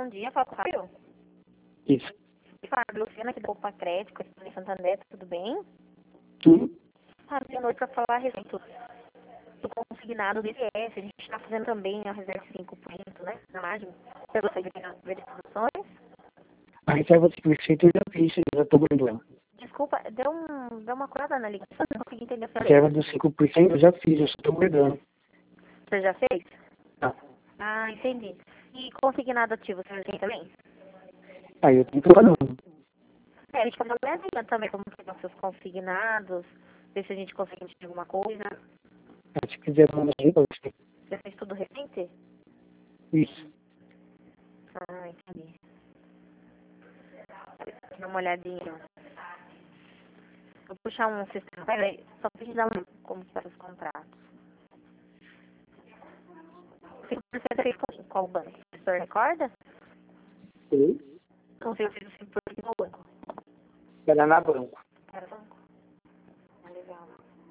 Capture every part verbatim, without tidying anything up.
bom dia, fala com o Fábio. Isso. Fábio, Luciana aqui do Opa Crédito, aqui em Santander, tudo bem? Tudo. Fábio, à noite para falar a respeito do consignado do I C S. A gente está fazendo também a reserva de cinco por cento, né, na margem. Você gostaria de ver as instruções? A reserva de cinco por cento eu já fiz, eu já estou guardando ela. Desculpa, deu, um, deu uma curada na ligação, não consegui entender a A sua reserva letra. dos cinco por cento eu já fiz, eu só estou guardando. Você já fez? Tá. Ah, entendi. E consignado ativo, você já tem também? Aí eu tenho procurando. É, a gente pode dar uma olhadinha também como que estão seus consignados, ver se a gente consegue enxergar alguma coisa. Se quiser mandar aí pra você. Você fez tudo recente? Isso. Ah, entendi. Dá uma olhadinha. Vou puxar um sistema. Peraí, só precisar um como que tá os contratos. cinco por cento fez com qual banco? O senhor recorda? Oi? Não sei, eu fiz o cinco por cento em qual banco? Era na banco. Era banco? Ah, legal.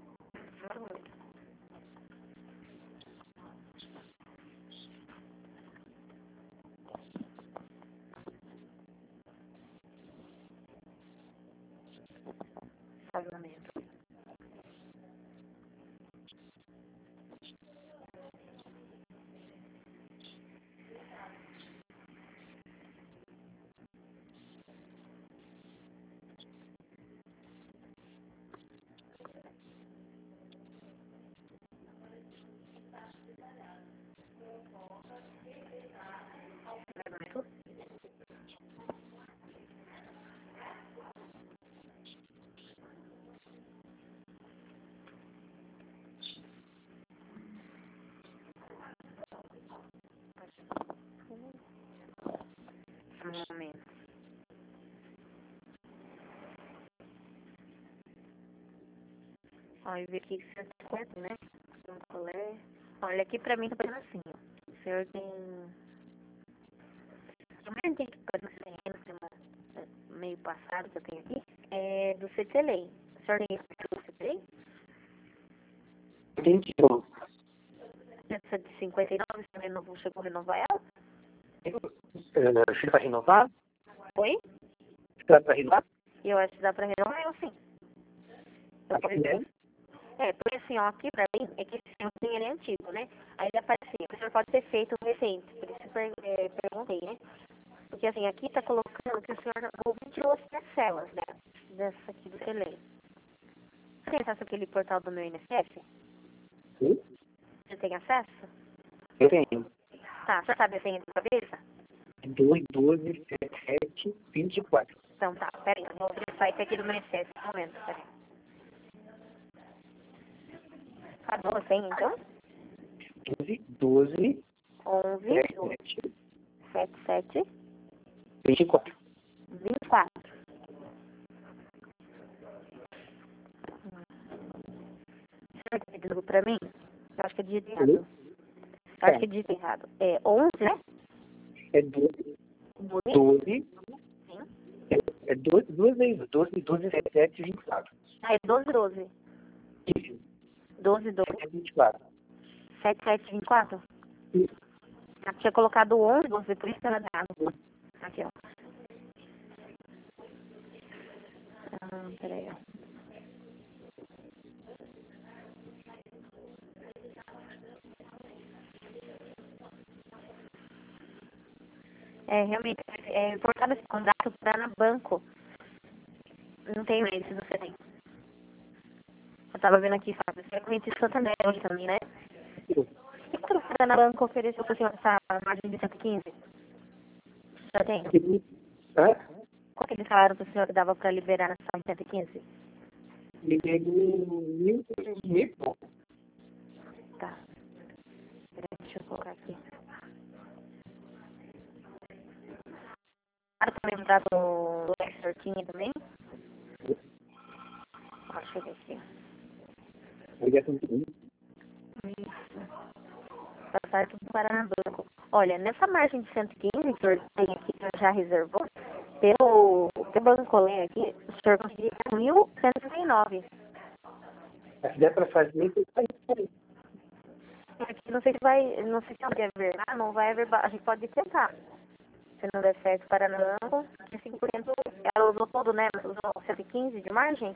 Pagamento. Pagamento. Um momento. Ó, eu vi aqui cento e cinquenta, né? Um colé. Olha, aqui pra mim tá parecendo assim, ó. O senhor tem... Também tem que fazer no cinema, meio passado que eu tenho aqui. É do C T L E I. O senhor tem do C T L E I? Entendi, bom. Essa de cinquenta e nove, você renovou, chegou a renovar ela? Você vai renovar? Oi? Você vai renovar? E eu acho que dá pra renovar ela sim. Eu Aqui posso- mesmo? É, porque assim, ó, aqui pra mim, é que esse senhorzinho ele é antigo, né? Aí ele aparece assim, o senhor pode ter feito recente, por isso eu per é, perguntei, né? Porque assim, aqui tá colocando que o senhor ouviu tirou as parcelas, né? Dessa aqui do C T L E I. Você tem acesso àquele portal do meu I N S S? Sim. Você tem acesso? Eu tenho. Tá, você sabe a senha de cabeça? dois, doze, sete, sete, vinte e quatro. Então tá, peraí, eu vou abrir o site aqui do meu I N S S, um momento, peraí. Acabou a senha então? doze, doze, onze, sete, setenta e sete, vinte e quatro. vinte e quatro. Você tá pedindo pra mim? Eu acho que é digito errado. Alô? Eu acho que é digito errado. É onze, né? É doze, doze. doze, Sim. é doze, duas vezes. doze, doze, sete, sete, vinte e quatro. Ah, é doze, doze. Isso. doze, doze. sete, vinte e quatro. sete, sete, vinte e quatro? Isso. Eu tinha colocado onze, doze, por isso que era errado. Aqui, ó. Ah, peraí, ó. É, realmente, é importado esse contrato para na banco. Não tem mais, se você tem. Eu tava vendo aqui, sabe? Você é cliente de Santander hoje também, né? E quando o na banco ofereceu para o senhor essa margem de cento e quinze? Já tem? Hã? Qual que eles falaram para o senhor que dava para liberar nessa de cento e quinze? Liguei no mil, mil e pouco. Tá. Peraí, deixa eu colocar aqui. Para também mudar do, do excertinho também? Ó, deixa eu ver aqui. Ligação de mim. Isso. Passar tudo para na banco. Olha, nessa margem de cento e quinze que o senhor tem aqui, que já reservou, pelo, pelo bancolé aqui, o senhor conseguiria mil cento e trinta e nove. Se der para fazer, eu faço aí. Aqui não sei se vai, não sei se vai haver, ah, não vai haver, a gente pode tentar. Se não der certo para não, que cinco por cento ela usou todo, né? Ela usou cento e quinze de margem?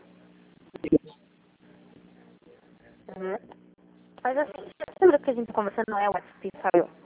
Uhum. Mas assim, você lembra que a gente conversando no é o WhatsApp, sabe?